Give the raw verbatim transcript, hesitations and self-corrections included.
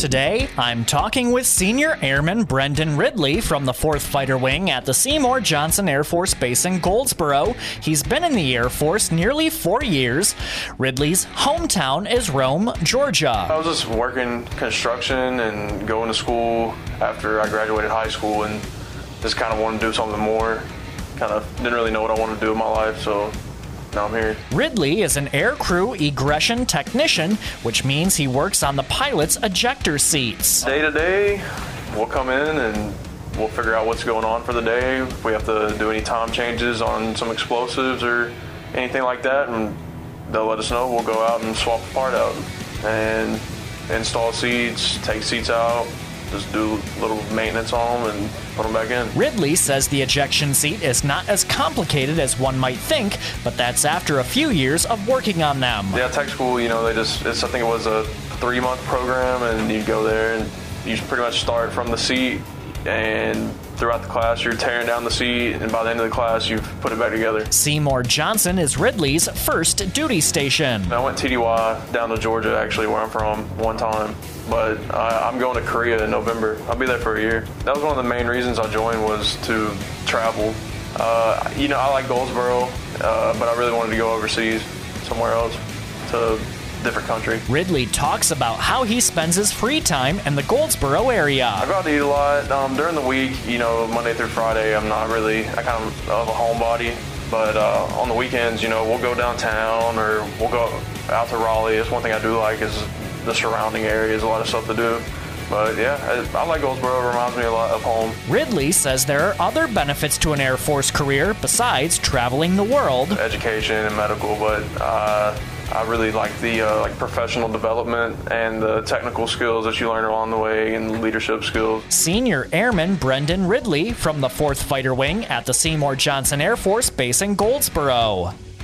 Today, I'm talking with Senior Airman Brendan Ridley from the fourth Fighter Wing at the Seymour Johnson Air Force Base in Goldsboro. He's been in the Air Force nearly four years. Ridley's hometown is Rome, Georgia. I was just working construction and going to school after I graduated high school and just kind of wanted to do something more. Kind of didn't really know what I wanted to do in my life, so now I'm here. Ridley is an aircrew egression technician, which means he works on the pilot's ejector seats. Day to day, we'll come in and we'll figure out what's going on for the day. If we have to do any time changes on some explosives or anything like that, and they'll let us know. We'll go out and swap the part out and install seats, take seats out, just do a little maintenance on them and put them back in. Ridley says the ejection seat is not as complicated as one might think, but that's after a few years of working on them. Yeah, tech school, you know, they just, it's, I think it was a three-month program, and you go there and you pretty much start from the seat, and throughout the class you're tearing down the seat, and by the end of the class you've put it back together. Seymour Johnson is Ridley's first duty station. I went T D Y down to Georgia, actually, where I'm from, one time. But uh, I'm going to Korea in November. I'll be there for a year. That was one of the main reasons I joined, was to travel. Uh, you know, I like Goldsboro, uh, but I really wanted to go overseas, somewhere else, to a different country. Ridley talks about how he spends his free time in the Goldsboro area. I go out to eat a lot. Um, during the week, you know, Monday through Friday, I'm not really, I kind of of a homebody. But uh, on the weekends, you know, we'll go downtown or we'll go out to Raleigh. That's one thing I do like, is the surrounding areas, a lot of stuff to do. But yeah, I, I like Goldsboro. It reminds me a lot of home. Ridley says there are other benefits to an Air Force career besides traveling the world. Education and medical, but uh, I really like the uh, like professional development and the technical skills that you learn along the way, and leadership skills. Senior Airman Brendan Ridley from the fourth Fighter Wing at the Seymour Johnson Air Force Base in Goldsboro.